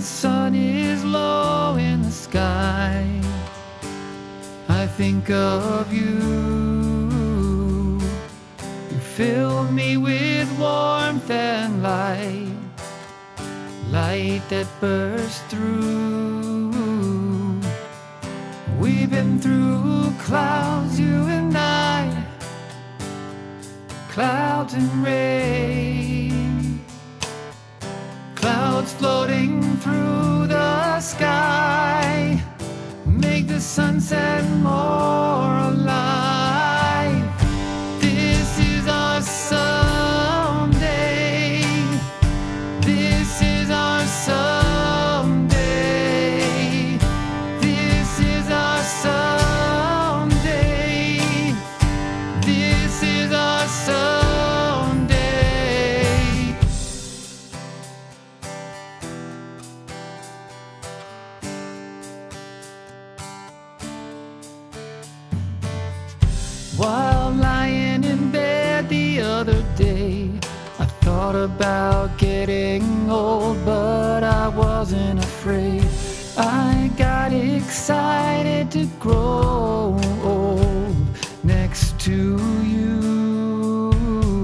the sun is low in the sky, I think of you. You fill me with warmth and light, light that bursts through. We've been through clouds, you and I, clouds and rain, clouds floating through the sky, make the sunset more alive. This is our someday. This is our someday. This is our someday. This is our someday. While lying in bed the other day, I thought about getting old, but I wasn't afraid. I got excited to grow old next to you.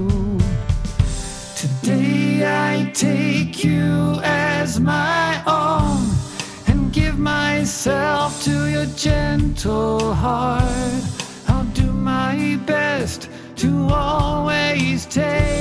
Today I take you as my own and give myself to your gentle heart. I'll do my best to always take